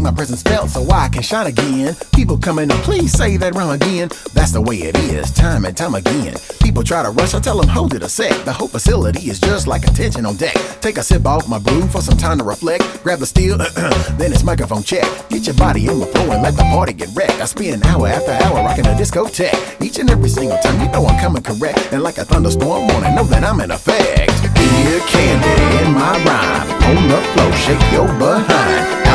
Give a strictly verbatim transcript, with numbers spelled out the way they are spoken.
my presence felt so I can shine again. People coming up, please say that rhyme again. That's the way it is, time and time again. People try to rush, I tell them hold it a sec. The whole facility is just like attention on deck. Take a sip off my brew for some time to reflect. Grab the steel, then it's microphone check. Get your body on the floor and let the party get wrecked. I spend hour after hour rocking a discotheque. Each and every single time, you know I'm coming correct. And like a thunderstorm, wanna know that I'm in effect. Ear candy in my rhyme. On the floor, shake your behind.